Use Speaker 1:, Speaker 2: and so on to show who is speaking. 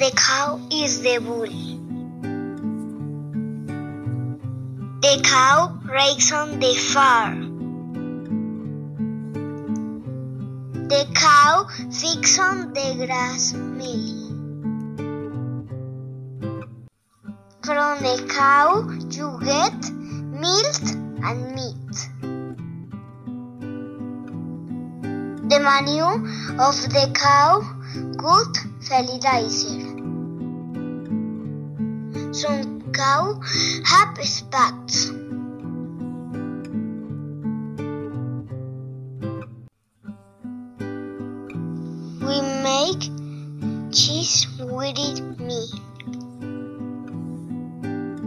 Speaker 1: the cow is the bull. The cow rakes on the farm. The cow feeds on the grass meal. From the cow you get milk and meat. The manure of the cow good fertilizer. Some cows have spots. We make cheese with me.